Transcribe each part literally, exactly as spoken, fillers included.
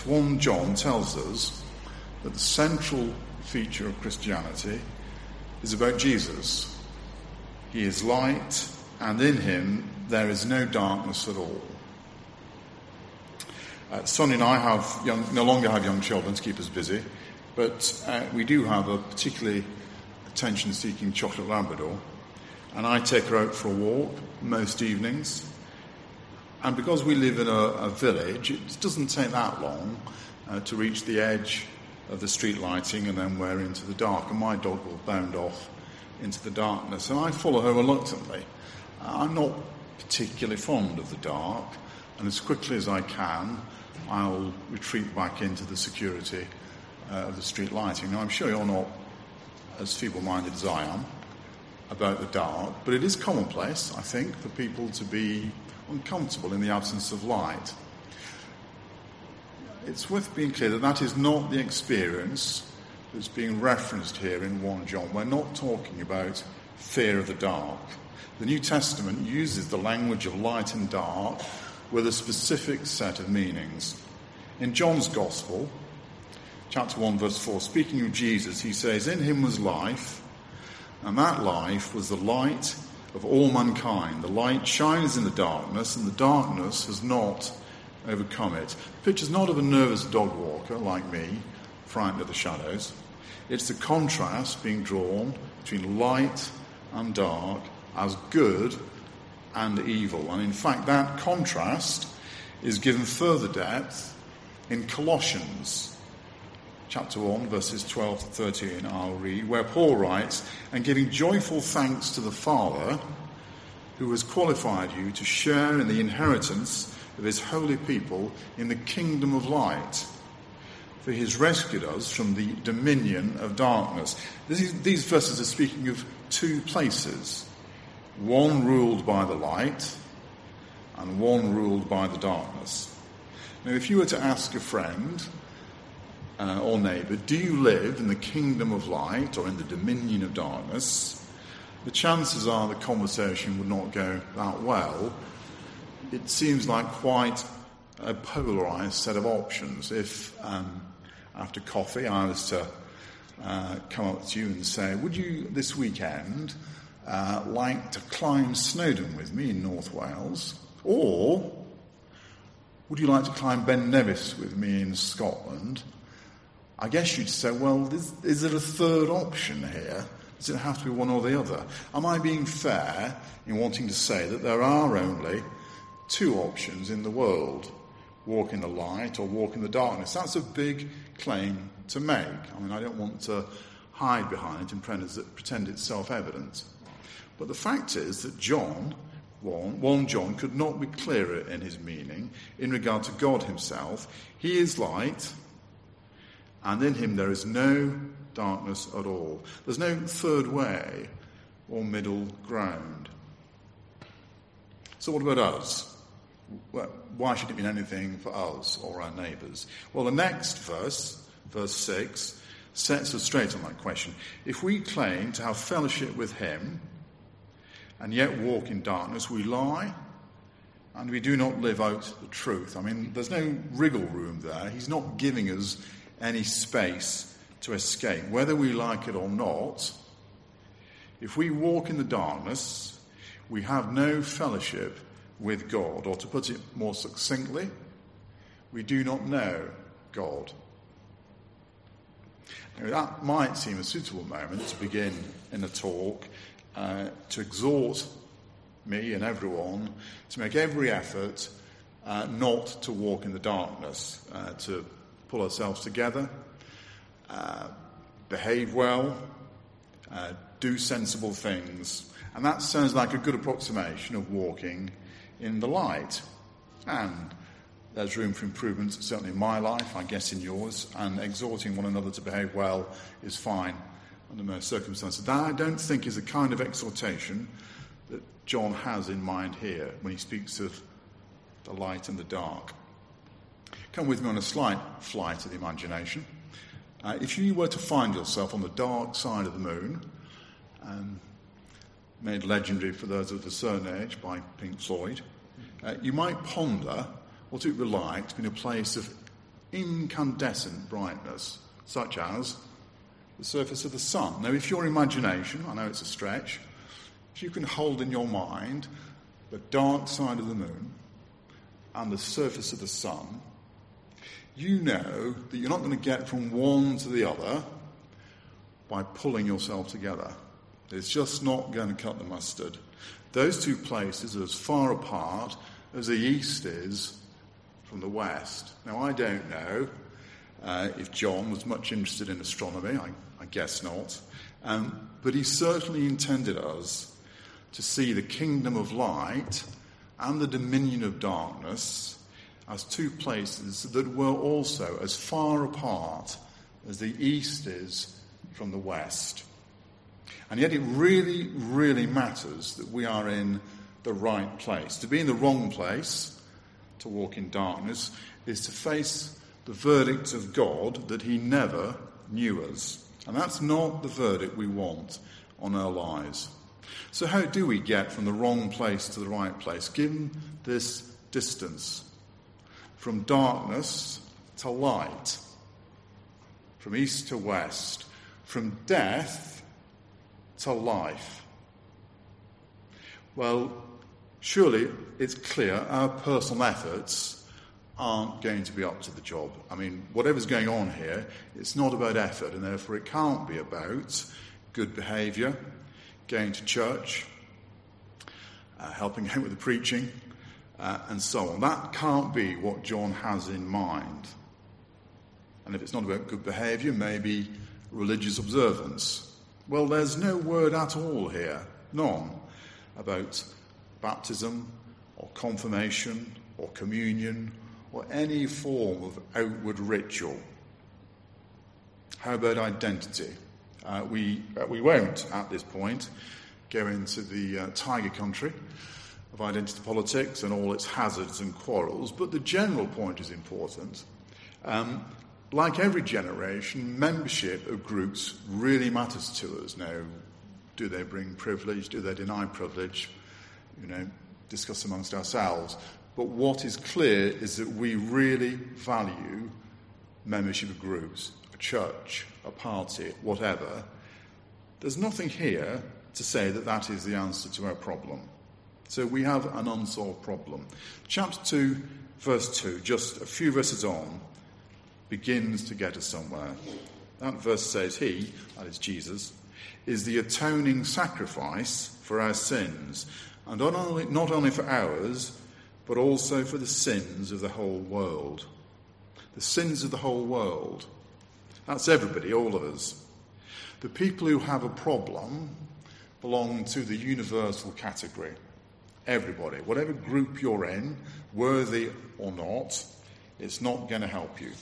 First John tells us that the central feature of Christianity is about Jesus. He is light, and in him there is no darkness at all. Uh, Sonny and I have young, no longer have young children to keep us busy, but uh, we do have a particularly attention-seeking chocolate Labrador, and I take her out for a walk most evenings. And because we live in a, a village, it doesn't take that long uh, to reach the edge of the street lighting, and then we're into the dark, and my dog will bound off into the darkness, and I follow her reluctantly. Uh, I'm not particularly fond of the dark, and as quickly as I can, I'll retreat back into the security uh, of the street lighting. Now, I'm sure you're not as feeble-minded as I am about the dark, but it is commonplace, I think, for people to be uncomfortable in the absence of light. It's worth being clear that that is not the experience that's being referenced here in First John. We're not talking about fear of the dark. The New Testament uses the language of light and dark with a specific set of meanings. In John's Gospel, chapter one, verse four, speaking of Jesus, he says, "In him was life, and that life was the light of all mankind. The light shines in the darkness, and the darkness has not overcome it." The picture's not of a nervous dog walker like me, frightened of the shadows. It's the contrast being drawn between light and dark as good and evil. And in fact, that contrast is given further depth in Colossians chapter one, verses twelve to thirteen, I'll read, where Paul writes, "And giving joyful thanks to the Father, who has qualified you to share in the inheritance of his holy people in the kingdom of light. For he has rescued us from the dominion of darkness." This is, these verses are speaking of two places. One ruled by the light, and one ruled by the darkness. Now, if you were to ask a friend uh, or neighbour, do you live in the kingdom of light or in the dominion of darkness, the chances are the conversation would not go that well. It seems like quite a polarised set of options. If, um, after coffee, I was to uh, come up to you and say, would you, this weekend, uh, like to climb Snowdon with me in North Wales? Or would you like to climb Ben Nevis with me in Scotland? I guess you'd say, well, is, is there a third option here? Does it have to be one or the other? Am I being fair in wanting to say that there are only two options in the world? Walk in the light or walk in the darkness. That's a big claim to make. I mean, I don't want to hide behind it and pretend it's self-evident. But the fact is that John, First John, could not be clearer in his meaning in regard to God himself. He is light, and in him there is no darkness at all. There's no third way or middle ground. So what about us? Well, why should it mean anything for us or our neighbours? Well, the next verse, verse six, sets us straight on that question. If we claim to have fellowship with him and yet walk in darkness, we lie and we do not live out the truth. I mean, there's no wriggle room there. He's not giving us any space to escape. Whether we like it or not, if we walk in the darkness, we have no fellowship with God. Or to put it more succinctly, we do not know God. Now, that might seem a suitable moment to begin in a talk uh, to exhort me and everyone to make every effort uh, not to walk in the darkness, uh, to pull ourselves together, uh, behave well, uh, do sensible things. And that sounds like a good approximation of walking in the light. And there's room for improvement, certainly in my life, I guess in yours, and exhorting one another to behave well is fine under most circumstances. That, I don't think, is the kind of exhortation that John has in mind here when he speaks of the light and the dark. Come with me on a slight flight of the imagination. Uh, if you were to find yourself on the dark side of the moon, um, made legendary for those of a certain age by Pink Floyd, uh, you might ponder what it would be like to be in a place of incandescent brightness, such as the surface of the sun. Now, if your imagination, I know it's a stretch, if you can hold in your mind the dark side of the moon and the surface of the sun, you know that you're not going to get from one to the other by pulling yourself together. It's just not going to cut the mustard. Those two places are as far apart as the east is from the west. Now, I don't know uh, if John was much interested in astronomy. I, I guess not. Um, but he certainly intended us to see the kingdom of light and the dominion of darkness as two places that were also as far apart as the east is from the west. And yet it really, really matters that we are in the right place. To be in the wrong place, to walk in darkness, is to face the verdict of God that he never knew us. And that's not the verdict we want on our lives. So how do we get from the wrong place to the right place, given this distance? From darkness to light, from east to west, from death to life. Well, surely it's clear our personal efforts aren't going to be up to the job. I mean, whatever's going on here, it's not about effort, and therefore it can't be about good behaviour, going to church, uh, helping out with the preaching, uh, and so on. That can't be what John has in mind. And if it's not about good behaviour, maybe religious observance. Well, there's no word at all here, none, about baptism or confirmation or communion or any form of outward ritual. How about identity? Uh, we uh, we won't, at this point, go into the uh, tiger country of identity politics and all its hazards and quarrels, but the general point is important. Um, like every generation, membership of groups really matters to us. Now, do they bring privilege? Do they deny privilege? You know, discuss amongst ourselves. But what is clear is that we really value membership of groups, a church, a party, whatever. There's nothing here to say that that is the answer to our problem. So we have an unsolved problem. Chapter two, verse two, just a few verses on, begins to get us somewhere. That verse says, he, that is Jesus, is the atoning sacrifice for our sins, and not only, not only for ours, but also for the sins of the whole world. The sins of the whole world. That's everybody, all of us. The people who have a problem belong to the universal category. Everybody, whatever group you're in, worthy or not, it's not going to help you.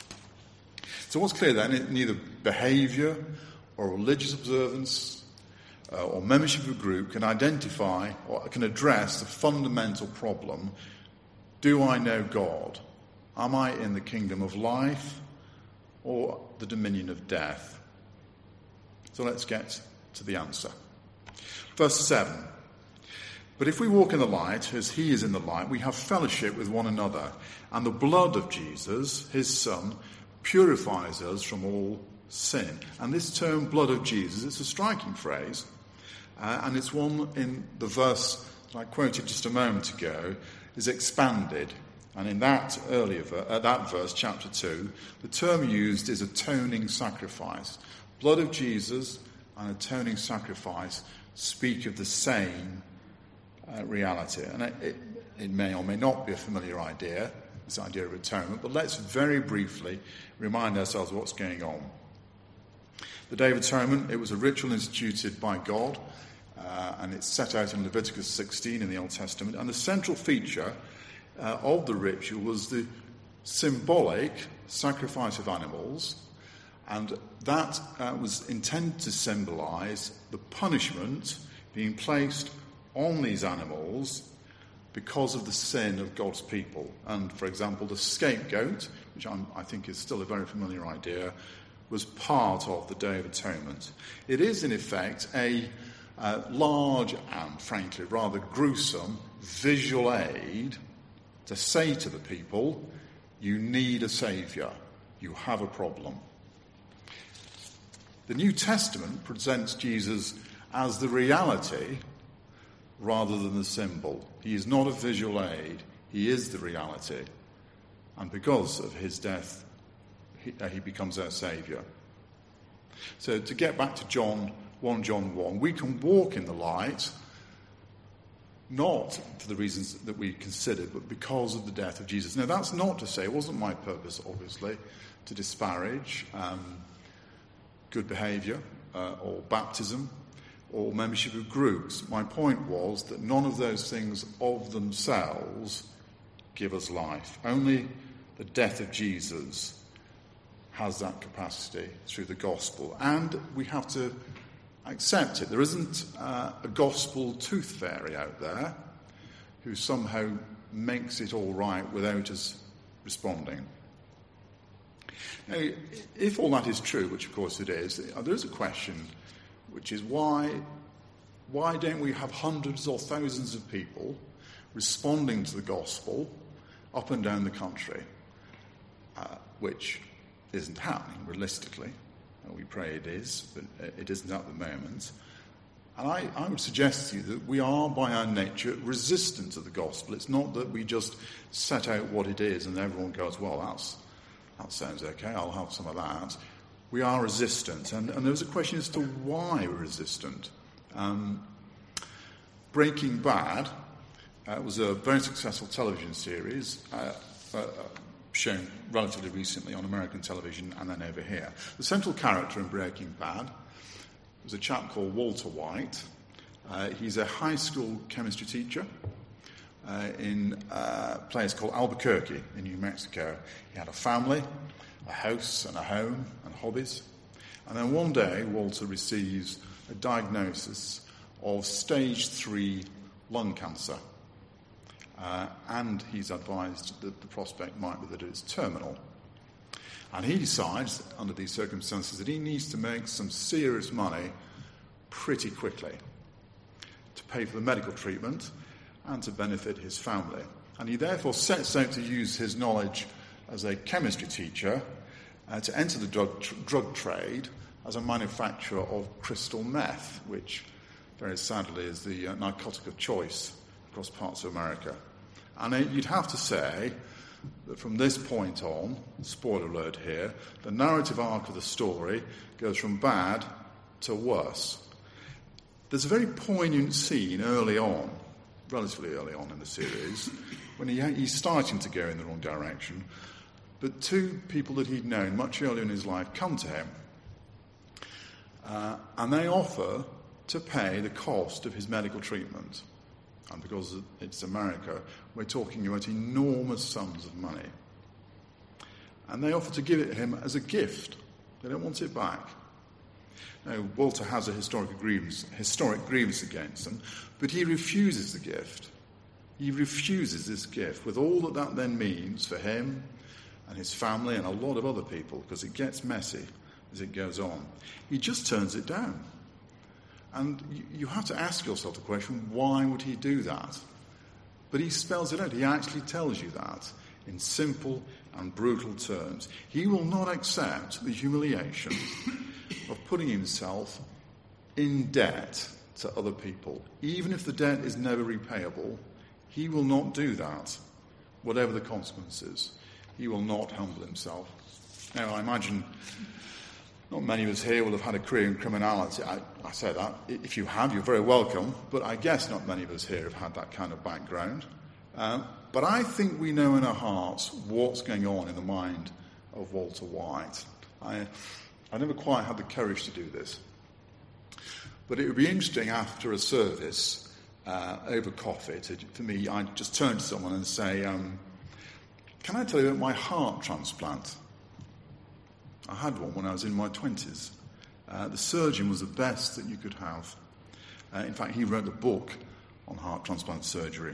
So what's clear then, neither behaviour or religious observance uh, or membership of a group can identify or can address the fundamental problem: do I know God? Am I in the kingdom of life or the dominion of death? So let's get to the answer. Verse seven. But if we walk in the light, as he is in the light, we have fellowship with one another, and the blood of Jesus, his Son, purifies us from all sin. And this term, blood of Jesus, it's a striking phrase, uh, and it's one in the verse that I quoted just a moment ago, is expanded. And in that earlier uh, that verse, chapter two, the term used is atoning sacrifice. Blood of Jesus and atoning sacrifice speak of the same uh, reality. And it, it, it may or may not be a familiar idea, this idea of atonement, but let's very briefly remind ourselves of what's going on. The Day of Atonement, it was a ritual instituted by God, uh, and it's set out in Leviticus sixteen in the Old Testament, and the central feature uh, of the ritual was the symbolic sacrifice of animals, and that uh, was intended to symbolise the punishment being placed on these animals because of the sin of God's people. And, for example, the scapegoat, which I'm, I think is still a very familiar idea, was part of the Day of Atonement. It is, in effect, a uh, large and, frankly, rather gruesome visual aid to say to the people, You need a saviour. You have a problem. The New Testament presents Jesus as the reality rather than the symbol. He is not a visual aid. He is the reality. And because of his death, he, uh, he becomes our saviour. So to get back to John, First John one, we can walk in the light, not for the reasons that we considered, but because of the death of Jesus. Now, that's not to say, it wasn't my purpose, obviously, to disparage um, good behaviour uh, or baptism or membership of groups. My point was that none of those things of themselves give us life. Only the death of Jesus has that capacity through the gospel. And we have to accept it. There isn't uh, a gospel tooth fairy out there who somehow makes it all right without us responding. Now, if all that is true, which of course it is, there is a question, which is why, why don't we have hundreds or thousands of people responding to the gospel up and down the country, uh, which isn't happening realistically. We pray it is, but it isn't at the moment. And I, I would suggest to you that we are, by our nature, resistant to the gospel. It's not that we just set out what it is and everyone goes, well, that's, that sounds okay, I'll have some of that. We are resistant. And, and there's a question as to why we're resistant. Um, Breaking Bad uh, was a very successful television series, uh, uh, shown relatively recently on American television and then over here. The central character in Breaking Bad was a chap called Walter White. Uh, he's a high school chemistry teacher uh, in a place called Albuquerque in New Mexico. He had a family, a house and a home and hobbies. And then one day, Walter receives a diagnosis of stage three lung cancer. Uh, and he's advised that the prospect might be that it's terminal. And he decides, under these circumstances, that he needs to make some serious money pretty quickly to pay for the medical treatment and to benefit his family. And he therefore sets out to use his knowledge as a chemistry teacher uh, to enter the drug, tr- drug trade as a manufacturer of crystal meth, which very sadly is the uh, narcotic of choice across parts of America. And uh, you'd have to say that from this point on, spoiler alert here, the narrative arc of the story goes from bad to worse. There's a very poignant scene early on, relatively early on in the series, when he, he's starting to go in the wrong direction, but two people that he'd known much earlier in his life come to him, uh, and they offer to pay the cost of his medical treatment. And because it's America, we're talking about enormous sums of money. And they offer to give it to him as a gift. They don't want it back. Now, Walter has a historic grievance, historic grievance against them, but he refuses the gift. He refuses this gift with all that that then means for him and his family and a lot of other people, because it gets messy as it goes on. He just turns it down. And you have to ask yourself the question, why would he do that? But he spells it out. He actually tells you that in simple and brutal terms. He will not accept the humiliation of putting himself in debt to other people. Even if the debt is never repayable, he will not do that, whatever the consequences. He will not humble himself. Now, I imagine not many of us here will have had a career in criminality. I, I say that. If you have, you're very welcome. But I guess not many of us here have had that kind of background. Um, but I think we know in our hearts what's going on in the mind of Walter White. I, I never quite had the courage to do this. But it would be interesting after a service uh, over coffee, to, for me, I'd just turn to someone and say, um, can I tell you about my heart transplant? I had one when I was in my twenties. Uh, the surgeon was the best that you could have. Uh, in fact, he wrote a book on heart transplant surgery.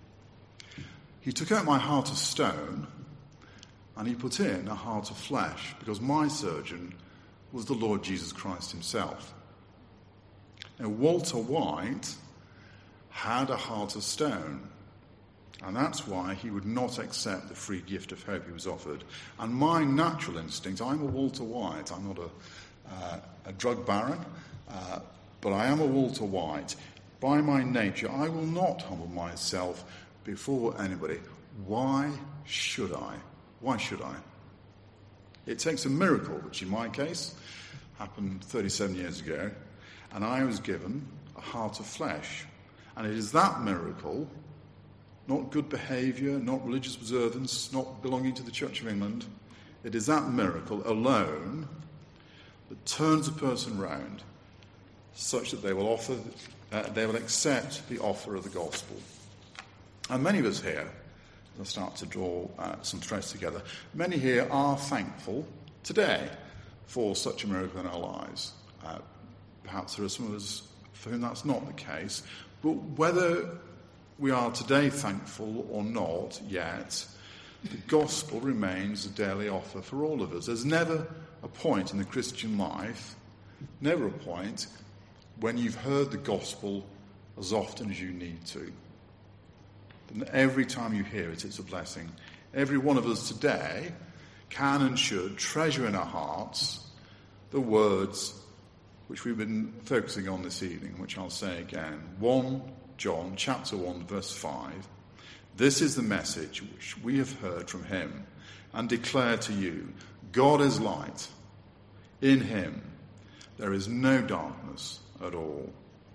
He took out my heart of stone and he put in a heart of flesh, because my surgeon was the Lord Jesus Christ himself. Now, Walter White had a heart of stone. And that's why he would not accept the free gift of hope he was offered. And my natural instinct, I'm a Walter White, I'm not a, uh, a drug baron, uh, but I am a Walter White. By my nature, I will not humble myself before anybody. Why should I? Why should I? It takes a miracle, which in my case happened thirty-seven years ago, and I was given a heart of flesh. And it is that miracle, not good behaviour, not religious observance, not belonging to the Church of England, it is that miracle alone that turns a person round such that they will offer, uh, they will accept the offer of the gospel. And many of us here, I'll start to draw uh, some threads together, many here are thankful today for such a miracle in our lives. Uh, perhaps there are some of us for whom that's not the case, but whether we are today thankful or not yet, the gospel remains a daily offer for all of us. There's never a point in the Christian life, never a point when you've heard the gospel as often as you need to. And every time you hear it, it's a blessing. Every one of us today can and should treasure in our hearts the words which we've been focusing on this evening, which I'll say again. First John chapter one, verse five. This is the message which we have heard from him and declare to you. God is light. In him there is no darkness at all.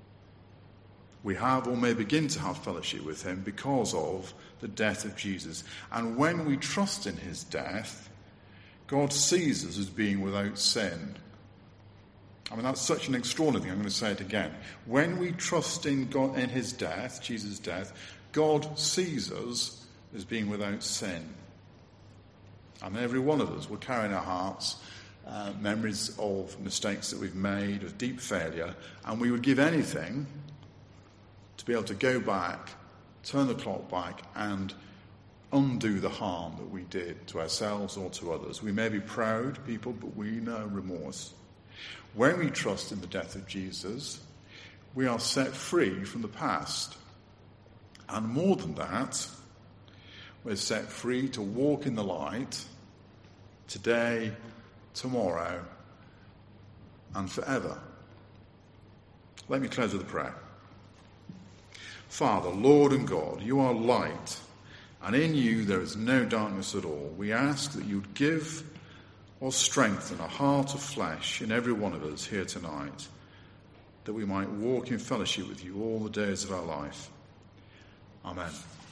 We have or may begin to have fellowship with him because of the death of Jesus. And when we trust in his death, God sees us as being without sin. I mean, that's such an extraordinary thing. I'm going to say it again. When we trust in God, in his death, Jesus' death, God sees us as being without sin. And every one of us will carry in our hearts uh, memories of mistakes that we've made, of deep failure, and we would give anything to be able to go back, turn the clock back, and undo the harm that we did to ourselves or to others. We may be proud people, but we know remorse. When we trust in the death of Jesus, we are set free from the past. And more than that, we're set free to walk in the light today, tomorrow, and forever. Let me close with a prayer. Father, Lord and God, you are light, and in you there is no darkness at all. We ask that you would give or strengthen a heart of flesh in every one of us here tonight, that we might walk in fellowship with you all the days of our life. Amen.